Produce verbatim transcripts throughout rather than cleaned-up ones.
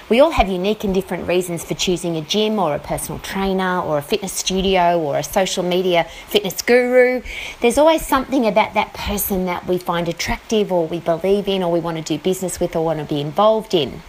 We all have unique and different reasons for choosing a gym or a personal trainer or a fitness studio or a social media fitness guru. There's always something about that person that we find attractive or we believe in or we want to do business with or want to be involved in.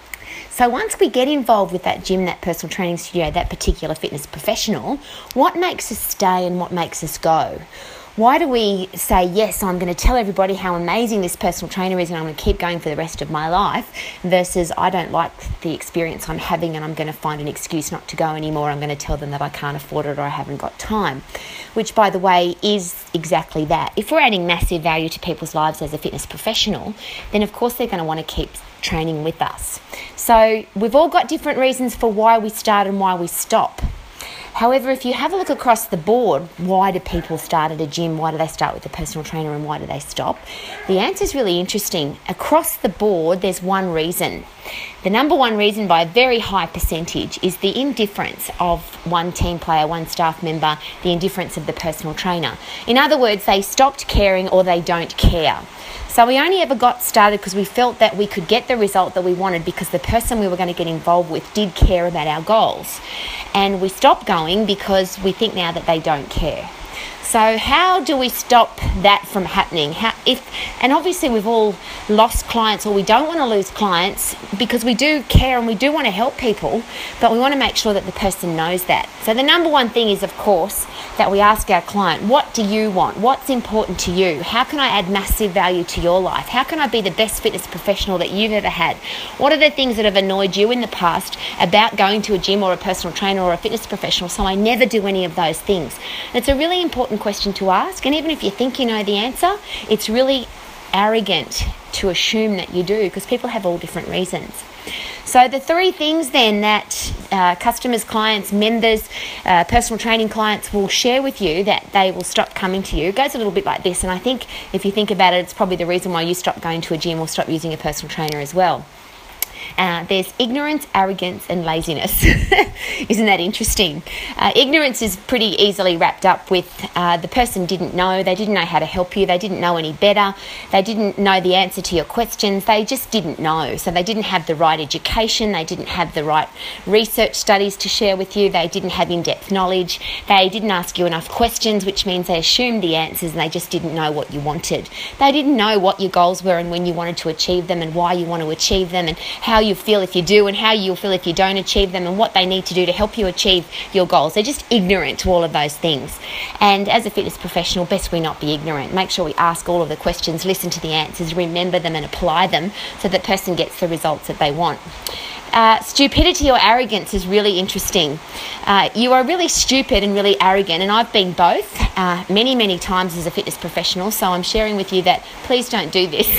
So once we get involved with that gym, that personal training studio, that particular fitness professional, what makes us stay and what makes us go? Why do we say, yes, I'm going to tell everybody how amazing this personal trainer is and I'm going to keep going for the rest of my life, versus I don't like the experience I'm having and I'm going to find an excuse not to go anymore. I'm going to tell them that I can't afford it or I haven't got time, which, by the way, is exactly that. If we're adding massive value to people's lives as a fitness professional, then of course they're going to want to keep training with us. So we've all got different reasons for why we start and why we stop. However, if you have a look across the board, why do people start at a gym? Why do they start with a personal trainer and why do they stop? The answer is really interesting. Across the board, there's one reason. The number one reason by a very high percentage is the indifference of one team player, one staff member, the indifference of the personal trainer. In other words, they stopped caring or they don't care. So we only ever got started because we felt that we could get the result that we wanted because the person we were going to get involved with did care about our goals. And we stopped going because we think now that they don't care. So how do we stop that from happening? How, if, and obviously we've all lost clients or we don't want to lose clients because we do care and we do want to help people, but we want to make sure that the person knows that. So the number one thing is, of course, that we ask our client, what do you want? What's important to you? How can I add massive value to your life? How can I be the best fitness professional that you've ever had? What are the things that have annoyed you in the past about going to a gym or a personal trainer or a fitness professional so I never do any of those things? And it's a really important question to ask, and even if you think you know the answer, it's really arrogant to assume that you do because people have all different reasons. So the three things then that uh, customers, clients, members, uh, personal training clients will share with you that they will stop coming to you, it goes a little bit like this, and I think if you think about it, it's probably the reason why you stop going to a gym or stop using a personal trainer as well. Uh, there's ignorance, arrogance, and laziness. Isn't that interesting? Uh, ignorance is pretty easily wrapped up with uh, the person didn't know, they didn't know how to help you, they didn't know any better, they didn't know the answer to your questions, they just didn't know. So they didn't have the right education, they didn't have the right research studies to share with you, they didn't have in-depth knowledge, they didn't ask you enough questions, which means they assumed the answers and they just didn't know what you wanted. They didn't know what your goals were and when you wanted to achieve them and why you want to achieve them and how you feel if you do and how you'll feel if you don't achieve them and what they need to do to help you achieve your goals. They're just ignorant to all of those things. And as a fitness professional, best we not be ignorant. Make sure we ask all of the questions, listen to the answers, remember them and apply them so that person gets the results that they want. Uh, stupidity or arrogance is really interesting. Uh, you are really stupid and really arrogant, and I've been both uh, many, many times as a fitness professional, so I'm sharing with you that please don't do this.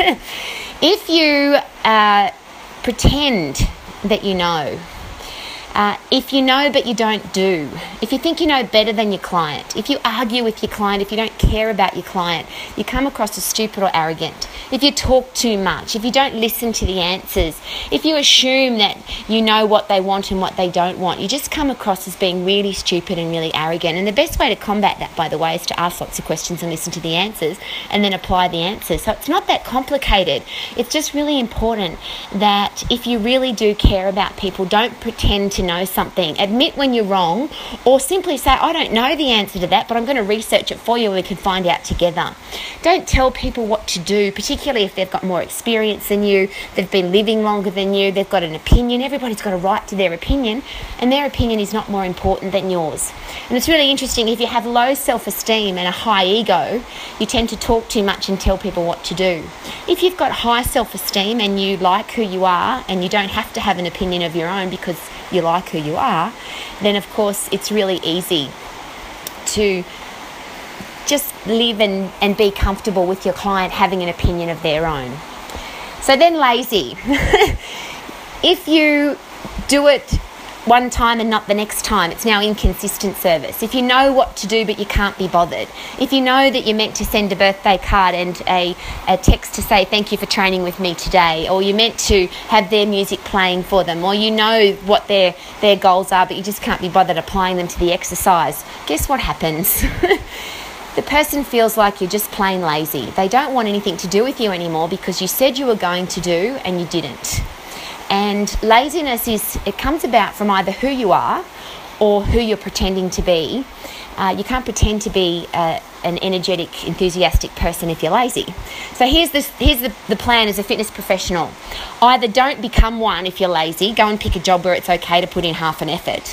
If you uh, pretend that you know, Uh, if you know but you don't do, if you think you know better than your client, if you argue with your client, if you don't care about your client, you come across as stupid or arrogant. If you talk too much, if you don't listen to the answers, if you assume that you know what they want and what they don't want, you just come across as being really stupid and really arrogant. And the best way to combat that, by the way, is to ask lots of questions and listen to the answers and then apply the answers. So it's not that complicated. It's just really important that if you really do care about people, don't pretend to know something. Admit when you're wrong, or simply say, I don't know the answer to that, but I'm going to research it for you and we can find out together. Don't tell people what to do, particularly if they've got more experience than you, they've been living longer than you, they've got an opinion. Everybody's got a right to their opinion, and their opinion is not more important than yours. And it's really interesting, if you have low self-esteem and a high ego, you tend to talk too much and tell people what to do. If you've got high self-esteem and you like who you are and you don't have to have an opinion of your own because you like who you are, then of course it's really easy to just live and, and be comfortable with your client having an opinion of their own. So then lazy. If you do it one time and not the next time, it's now inconsistent service. If you know what to do but you can't be bothered, if you know that you're meant to send a birthday card and a, a text to say thank you for training with me today, or you're meant to have their music playing for them, or you know what their, their goals are but you just can't be bothered applying them to the exercise, guess what happens? The person feels like you're just plain lazy. They don't want anything to do with you anymore because you said you were going to do and you didn't. And And laziness is, it comes about from either who you are or who you're pretending to be. Uh, you can't pretend to be uh, an energetic, enthusiastic person if you're lazy. So here's, this, here's the, the plan as a fitness professional. Either don't become one if you're lazy, go and pick a job where it's okay to put in half an effort.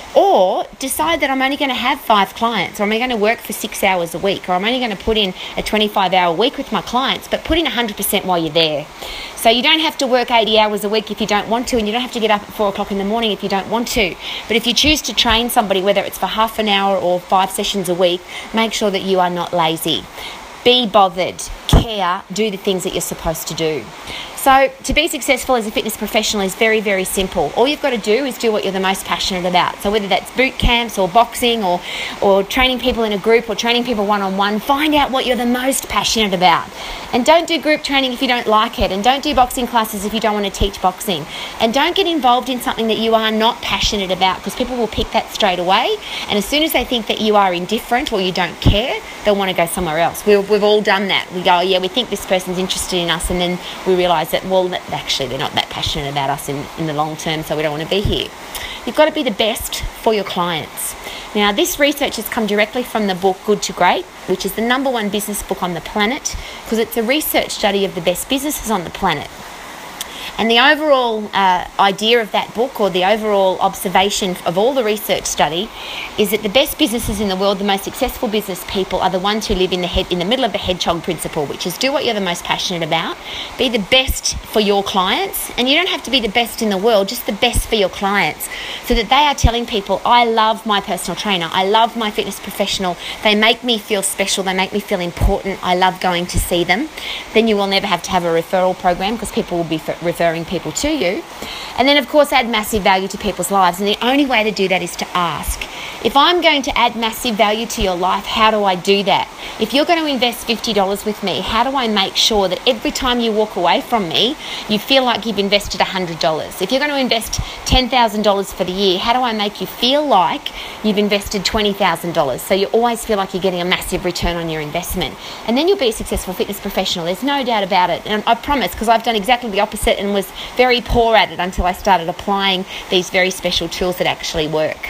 Or decide that I'm only going to have five clients, or I'm only going to work for six hours a week, or I'm only going to put in a twenty-five hour week with my clients, but put in one hundred percent while you're there. So you don't have to work eighty hours a week if you don't want to, and you don't have to get up at four o'clock in the morning if you don't want to. But if you choose to train somebody, whether it's for half an hour or five sessions a week, make sure that you are not lazy. Be bothered, care, do the things that you're supposed to do. So to be successful as a fitness professional is very, very simple. All you've got to do is do what you're the most passionate about. So whether that's boot camps or boxing or, or training people in a group or training people one-on-one, find out what you're the most passionate about. And don't do group training if you don't like it. And don't do boxing classes if you don't want to teach boxing. And don't get involved in something that you are not passionate about, because people will pick that straight away. And as soon as they think that you are indifferent or you don't care, they'll want to go somewhere else. We've, we've all done that. We go, oh, yeah, we think this person's interested in us, and then we realise that, well, that actually they're not that passionate about us in, in the long term, so we don't want to be here. You've got to be the best for your clients. Now, this research has come directly from the book Good to Great, which is the number one business book on the planet, because it's a research study of the best businesses on the planet. And the overall uh, idea of that book, or the overall observation of all the research study, is that the best businesses in the world, the most successful business people, are the ones who live in the head, in the middle of the hedgehog principle, which is do what you're the most passionate about, be the best for your clients, and you don't have to be the best in the world, just the best for your clients, so that they are telling people, I love my personal trainer, I love my fitness professional, they make me feel special, they make me feel important, I love going to see them. Then you will never have to have a referral program, because people will be referring people to you. And then of course add massive value to people's lives, and the only way to do that is to ask. If I'm going to add massive value to your life, how do I do that? If you're going to invest fifty dollars with me, how do I make sure that every time you walk away from me, you feel like you've invested one hundred dollars? If you're going to invest ten thousand dollars for the year, how do I make you feel like you've invested twenty thousand dollars? So you always feel like you're getting a massive return on your investment. And then you'll be a successful fitness professional. There's no doubt about it. And I promise, because I've done exactly the opposite and was very poor at it until I started applying these very special tools that actually work.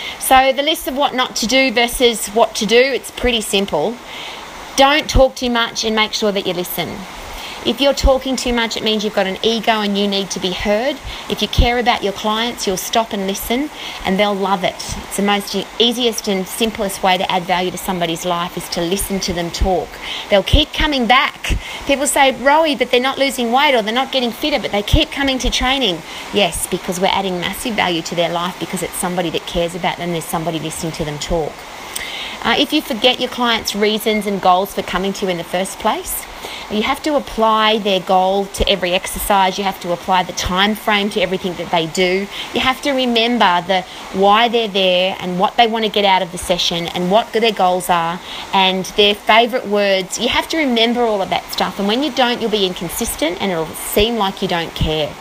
So the list of what not to do versus what to do, it's pretty simple. Don't talk too much, and make sure that you listen. If you're talking too much, it means you've got an ego and you need to be heard. If you care about your clients, you'll stop and listen, and they'll love it. It's the most easiest and simplest way to add value to somebody's life, is to listen to them talk. They'll keep coming back. People say, Rowie, but they're not losing weight, or they're not getting fitter, but they keep coming to training. Yes, because we're adding massive value to their life, because it's somebody that cares about them. There's somebody listening to them talk. Uh, if you forget your clients' reasons and goals for coming to you in the first place, you have to apply their goal to every exercise. You have to apply the time frame to everything that they do. You have to remember the why they're there and what they want to get out of the session and what their goals are and their favourite words. You have to remember all of that stuff. And when you don't, you'll be inconsistent and it'll seem like you don't care.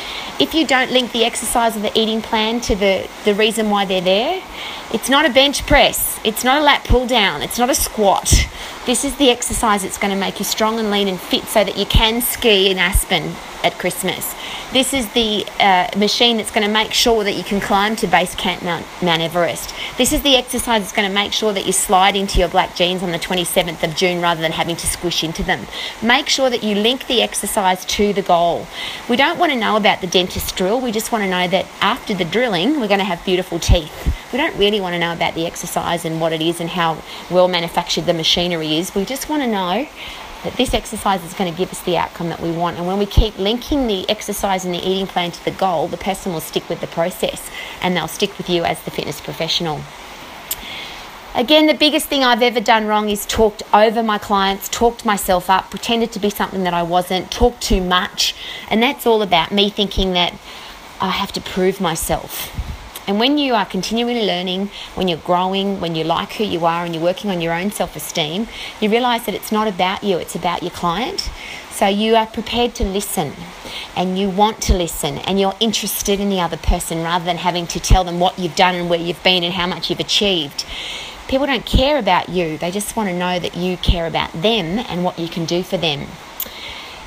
If you don't link the exercise or the eating plan to the, the reason why they're there, it's not a bench press, it's not a lat pull down, it's not a squat. This is the exercise that's going to make you strong and lean and fit so that you can ski in Aspen at Christmas. This is the uh, machine that's going to make sure that you can climb to base camp Mount, Mount Everest. This is the exercise that's going to make sure that you slide into your black jeans on the twenty-seventh of June rather than having to squish into them. Make sure that you link the exercise to the goal. We don't want to know about the dentist drill. We just want to know that after the drilling, we're going to have beautiful teeth. We don't really want to know about the exercise and what it is and how well manufactured the machinery is. We just want to know that this exercise is going to give us the outcome that we want. And when we keep linking the exercise and the eating plan to the goal, the person will stick with the process and they'll stick with you as the fitness professional. Again, the biggest thing I've ever done wrong is talked over my clients, talked myself up, pretended to be something that I wasn't, talked too much. And that's all about me thinking that I have to prove myself. And when you are continually learning, when you're growing, when you like who you are and you're working on your own self-esteem, you realise that it's not about you, it's about your client. So you are prepared to listen and you want to listen and you're interested in the other person rather than having to tell them what you've done and where you've been and how much you've achieved. People don't care about you, they just want to know that you care about them and what you can do for them.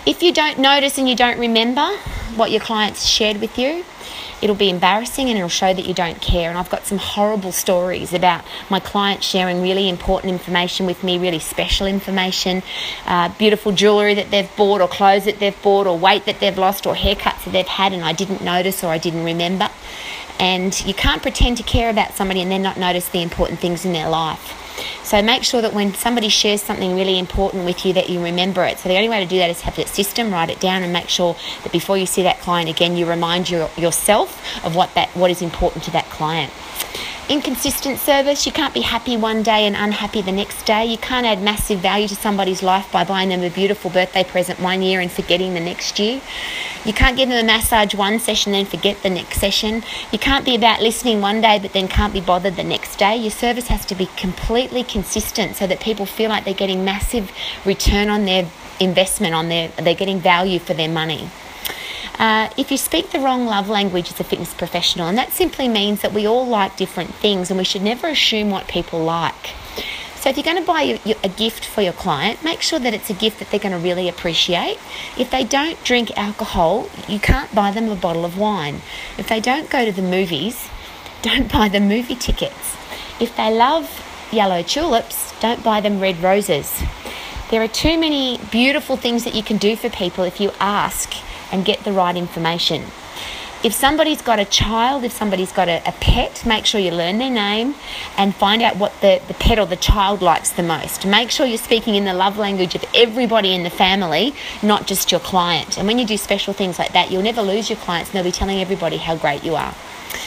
If you don't notice and you don't remember what your clients shared with you, it'll be embarrassing and it'll show that you don't care. And I've got some horrible stories about my clients sharing really important information with me, really special information, uh, beautiful jewellery that they've bought, or clothes that they've bought, or weight that they've lost, or haircuts that they've had, and I didn't notice or I didn't remember. And you can't pretend to care about somebody and then not notice the important things in their life. So make sure that when somebody shares something really important with you, that you remember it. So the only way to do that is have that system, write it down, and make sure that before you see that client again, you remind your, yourself of what that what is important to that client. Inconsistent service. You can't be happy one day and unhappy the next day. You can't add massive value to somebody's life by buying them a beautiful birthday present one year and forgetting the next year. You can't give them a massage one session and then forget the next session. You can't be about listening one day but then can't be bothered the next day. Your service has to be completely consistent so that people feel like they're getting massive return on their investment, on their they're getting value for their money. Uh, if you speak the wrong love language as a fitness professional, and that simply means that we all like different things and we should never assume what people like. So if you're going to buy you, you, a gift for your client, make sure that it's a gift that they're going to really appreciate. If they don't drink alcohol, you can't buy them a bottle of wine. If they don't go to the movies, don't buy them movie tickets. If they love yellow tulips, don't buy them red roses. There are too many beautiful things that you can do for people if you ask and get the right information. If somebody's got a child, if somebody's got a, a pet, make sure you learn their name and find out what the, the pet or the child likes the most. Make sure you're speaking in the love language of everybody in the family, not just your client. And when you do special things like that, you'll never lose your clients and they'll be telling everybody how great you are.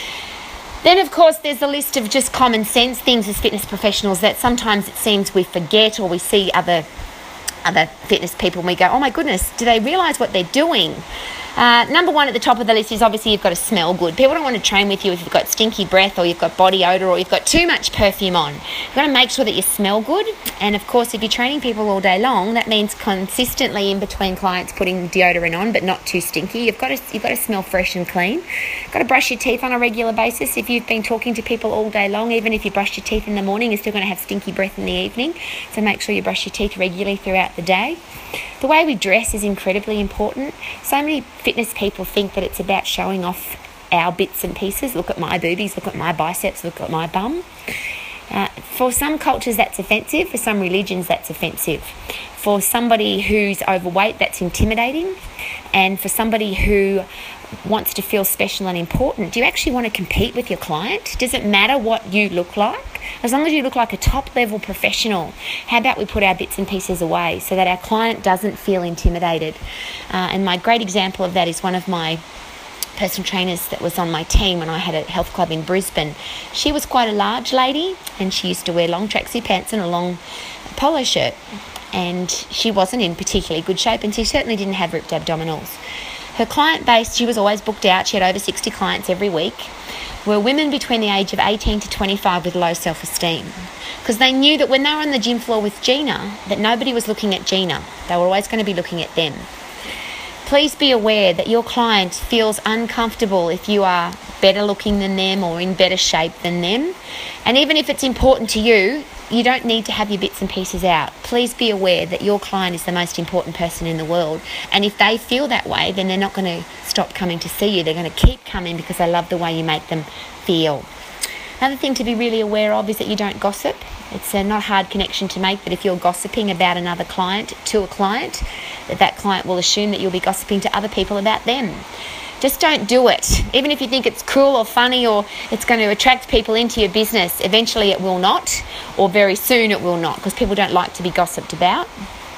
Then, of course, there's a list of just common sense things as fitness professionals that sometimes it seems we forget, or we see other other fitness people and we go, oh my goodness, do they realise what they're doing? Uh, number one at the top of the list is obviously you've got to smell good. People don't want to train with you if you've got stinky breath, or you've got body odour, or you've got too much perfume on. You've got to make sure that you smell good. And of course, if you're training people all day long, that means consistently in between clients putting deodorant on, but not too stinky. You've got to you've got to smell fresh and clean. You've got to brush your teeth on a regular basis. If you've been talking to people all day long, even if you brush your teeth in the morning, you're still going to have stinky breath in the evening. So make sure you brush your teeth regularly throughout the day. The way we dress is incredibly important. So many fitness people think that it's about showing off our bits and pieces. Look at my boobies, look at my biceps, look at my bum. Uh, for some cultures that's offensive, for some religions that's offensive. For somebody who's overweight, that's intimidating. And for somebody who wants to feel special and important, do you actually want to compete with your client? Does it matter what you look like? As long as you look like a top level professional, how about we put our bits and pieces away so that our client doesn't feel intimidated? Uh, and my great example of that is one of my personal trainers that was on my team when I had a health club in Brisbane. She was quite a large lady and she used to wear long tracksuit pants and a long polo shirt, and she wasn't in particularly good shape, and she certainly didn't have ripped abdominals. Her client base, she was always booked out. She had over sixty clients every week, were women between the age of eighteen to twenty-five with low self-esteem, because they knew that when they were on the gym floor with Gina, that nobody was looking at Gina. They were always going to be looking at them. Please be aware that your client feels uncomfortable if you are better looking than them or in better shape than them. And even if it's important to you, you don't need to have your bits and pieces out. Please be aware that your client is the most important person in the world. And if they feel that way, then they're not going to stop coming to see you. They're going to keep coming because they love the way you make them feel. Another thing to be really aware of is that you don't gossip. It's a not hard connection to make, but if you're gossiping about another client to a client, that that client will assume that you'll be gossiping to other people about them. Just don't do it. Even if you think it's cool or funny or it's going to attract people into your business, eventually it will not, or very soon it will not, because people don't like to be gossiped about.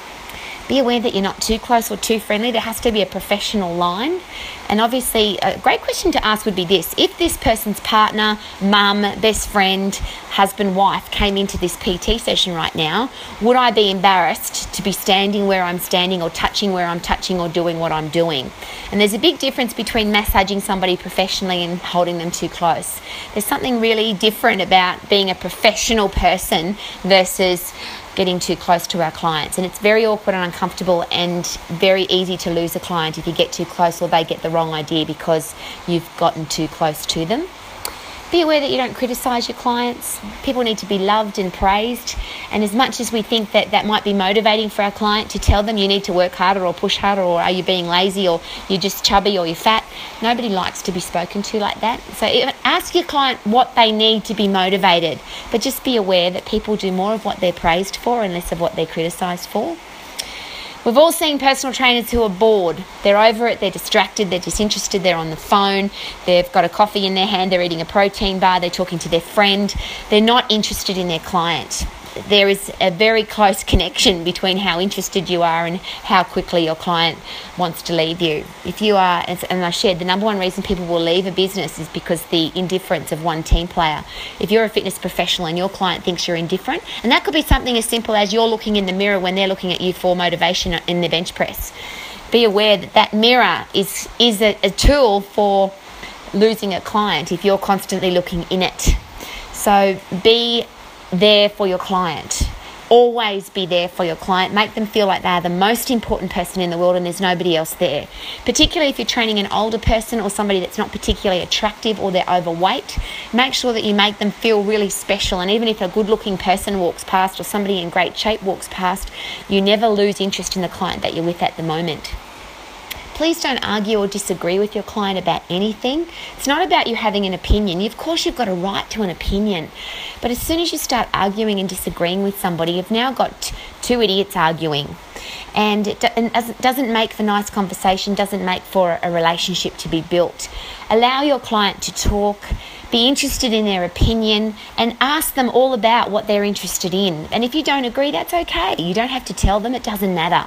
Be aware that you're not too close or too friendly. There has to be a professional line. And obviously, a great question to ask would be this. If this person's partner, mum, best friend, husband, wife came into this P T session right now, would I be embarrassed to be standing where I'm standing or touching where I'm touching or doing what I'm doing? And there's a big difference between massaging somebody professionally and holding them too close. There's something really different about being a professional person versus getting too close to our clients, and it's very awkward and uncomfortable and very easy to lose a client if you get too close or they get the wrong idea because you've gotten too close to them. Be aware that you don't criticise your clients. People need to be loved and praised. And as much as we think that that might be motivating for our client to tell them you need to work harder or push harder, or are you being lazy, or you're just chubby, or you're fat, nobody likes to be spoken to like that. So ask your client what they need to be motivated, but just be aware that people do more of what they're praised for and less of what they're criticised for. We've all seen personal trainers who are bored. They're over it, they're distracted, they're disinterested, they're on the phone, they've got a coffee in their hand, they're eating a protein bar, they're talking to their friend. They're not interested in their client. There is a very close connection between how interested you are and how quickly your client wants to leave you. If you are, and I shared, the number one reason people will leave a business is because the indifference of one team player. If you're a fitness professional and your client thinks you're indifferent, and that could be something as simple as you're looking in the mirror when they're looking at you for motivation in the bench press. Be aware that that mirror is, is a, a tool for losing a client if you're constantly looking in it. So be there for your client. Always be there for your client. Make them feel like they are the most important person in the world and there's nobody else there. Particularly if you're training an older person or somebody that's not particularly attractive or they're overweight, make sure that you make them feel really special. And even if a good-looking person walks past or somebody in great shape walks past, you never lose interest in the client that you're with at the moment. Please don't argue or disagree with your client about anything. It's not about you having an opinion. Of course, you've got a right to an opinion. But as soon as you start arguing and disagreeing with somebody, you've now got two idiots arguing. And it doesn't make for nice conversation, doesn't make for a relationship to be built. Allow your client to talk, be interested in their opinion, and ask them all about what they're interested in. And if you don't agree, that's okay. You don't have to tell them, it doesn't matter.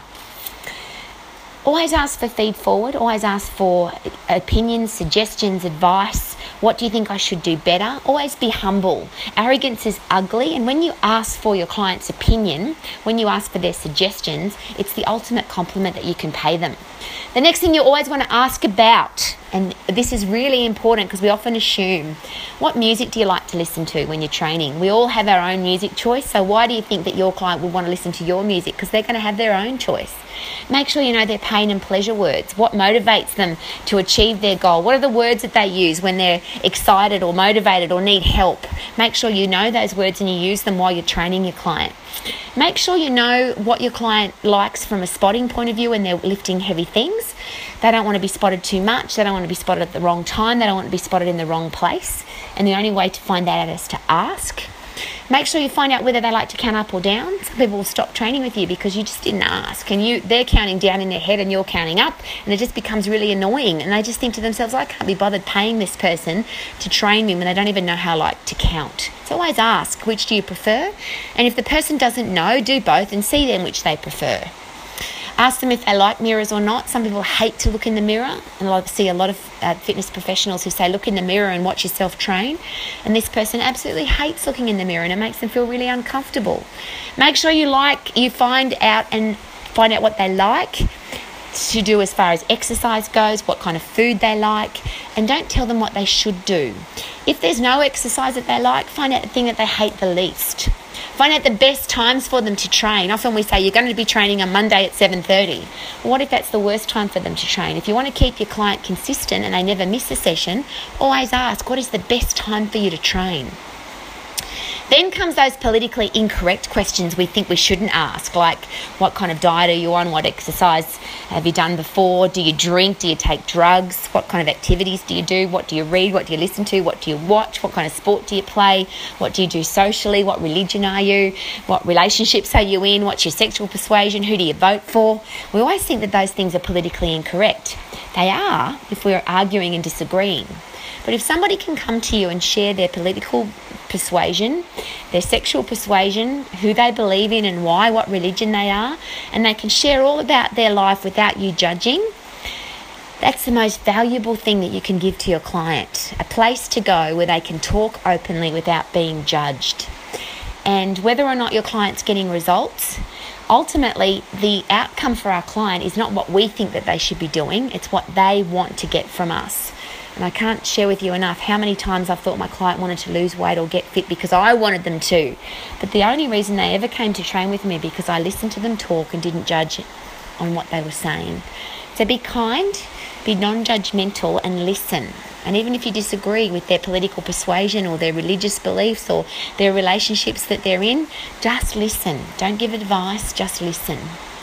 Always ask for feed forward, always ask for opinions, suggestions, advice. What do you think I should do better? Always be humble. Arrogance is ugly, and when you ask for your client's opinion, when you ask for their suggestions, it's the ultimate compliment that you can pay them. The next thing you always want to ask about, and this is really important because we often assume, what music do you like to listen to when you're training? We all have our own music choice, so why do you think that your client would want to listen to your music? Because they're going to have their own choice. Make sure you know their pain and pleasure words. What motivates them to achieve their goal? What are the words that they use when they're excited or motivated or need help? Make sure you know those words and you use them while you're training your client. Make sure you know what your client likes from a spotting point of view when they're lifting heavy things. They don't want to be spotted too much. They don't want to be spotted at the wrong time. They don't want to be spotted in the wrong place. And the only way to find that out is to ask. Make sure you find out whether they like to count up or down. Some people will stop training with you because you just didn't ask, and you they're counting down in their head and you're counting up, and it just becomes really annoying, and they just think to themselves, I can't be bothered paying this person to train me when they don't even know how like to count. So always ask, which do you prefer? And if the person doesn't know, do both and see them which they prefer. Ask them if they like mirrors or not. Some people hate to look in the mirror, and I see a lot of uh, fitness professionals who say, look in the mirror and watch yourself train. And this person absolutely hates looking in the mirror, and it makes them feel really uncomfortable. Make sure you like, you find out and find out what they like to do as far as exercise goes, what kind of food they like, and don't tell them what they should do. If there's no exercise that they like, find out the thing that they hate the least. Find out the best times for them to train. Often we say, you're going to be training on Monday at seven thirty. Well, what if that's the worst time for them to train? If you want to keep your client consistent and they never miss a session, always ask, what is the best time for you to train? Then comes those politically incorrect questions we think we shouldn't ask, like what kind of diet are you on? What exercise have you done before? Do you drink? Do you take drugs? What kind of activities do you do? What do you read? What do you listen to? What do you watch? What kind of sport do you play? What do you do socially? What religion are you? What relationships are you in? What's your sexual persuasion? Who do you vote for? We always think that those things are politically incorrect. They are if we're arguing and disagreeing. But if somebody can come to you and share their political persuasion, their sexual persuasion, who they believe in and why, what religion they are, and they can share all about their life without you judging, that's the most valuable thing that you can give to your client. A place to go where they can talk openly without being judged. And whether or not your client's getting results, ultimately the outcome for our client is not what we think that they should be doing, it's what they want to get from us. And I can't share with you enough how many times I've thought my client wanted to lose weight or get fit because I wanted them to. But the only reason they ever came to train with me because I listened to them talk and didn't judge on what they were saying. So be kind, Be non-judgmental and listen. And even if you disagree with their political persuasion or their religious beliefs or their relationships that they're in, just listen. Don't give advice, just listen.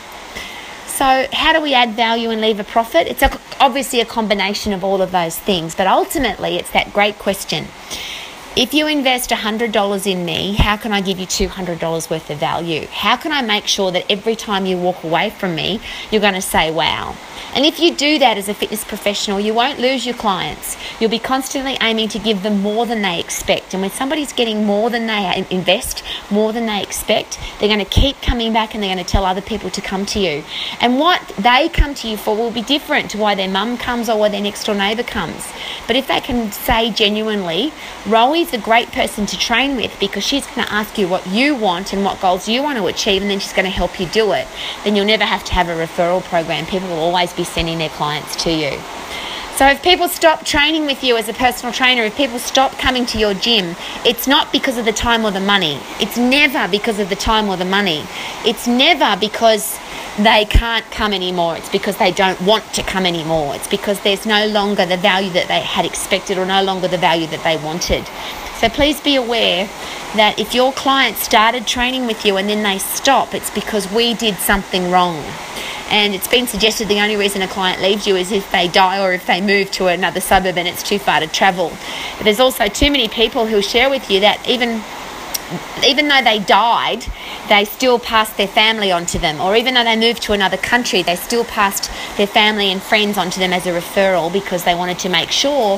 So how do we add value and leave a profit? It's a, obviously a combination of all of those things, but ultimately it's that great question. If you invest one hundred dollars in me, how can I give you two hundred dollars worth of value? How can I make sure that every time you walk away from me, you're going to say, wow? And if you do that as a fitness professional, you won't lose your clients. You'll be constantly aiming to give them more than they expect. And when somebody's getting more than they invest, more than they expect, they're going to keep coming back and they're going to tell other people to come to you. And what they come to you for will be different to why their mum comes or why their next door neighbour comes. But if they can say genuinely, Rowi's a great person to train with because she's going to ask you what you want and what goals you want to achieve, and then she's going to help you do it, then you'll never have to have a referral program. People will always be sending their clients to you. So if people stop training with you as a personal trainer, if people stop coming to your gym, it's not because of the time or the money. It's never because of the time or the money. It's never because they can't come anymore. It's because they don't want to come anymore. It's because there's no longer the value that they had expected or no longer the value that they wanted. So please be aware that if your client started training with you and then they stop, it's because we did something wrong. And it's been suggested the only reason a client leaves you is if they die or if they move to another suburb and it's too far to travel. But there's also too many people who share with you that even even though they died, they still passed their family onto them. Or even though they moved to another country, they still passed their family and friends onto them as a referral because they wanted to make sure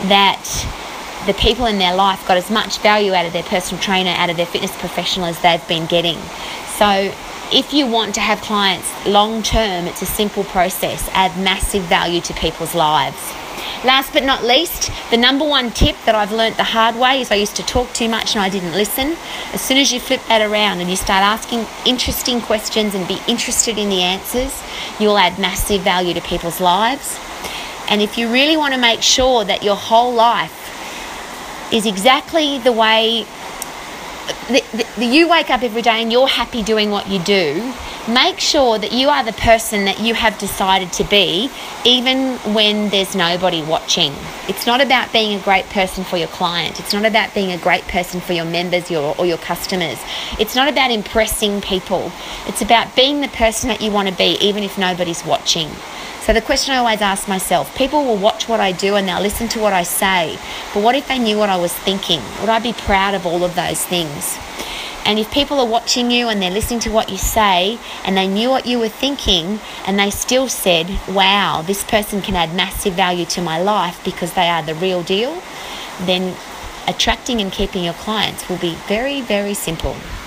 that the people in their life got as much value out of their personal trainer, out of their fitness professional as they've been getting. So if you want to have clients long term, it's a simple process. Add massive value to people's lives. Last but not least, the number one tip that I've learnt the hard way is I used to talk too much and I didn't listen. As soon as you flip that around and you start asking interesting questions and be interested in the answers, you'll add massive value to people's lives. And if you really want to make sure that your whole life is exactly the way the, the, the, you wake up every day and you're happy doing what you do, make sure that you are the person that you have decided to be, even when there's nobody watching. It's not about being a great person for your client. It's not about being a great person for your members your, or your customers. It's not about impressing people. It's about being the person that you want to be, even if nobody's watching. So the question I always ask myself, people will watch what I do and they'll listen to what I say, but what if they knew what I was thinking? Would I be proud of all of those things? And if people are watching you and they're listening to what you say and they knew what you were thinking and they still said, wow, this person can add massive value to my life because they are the real deal, then attracting and keeping your clients will be very, very simple.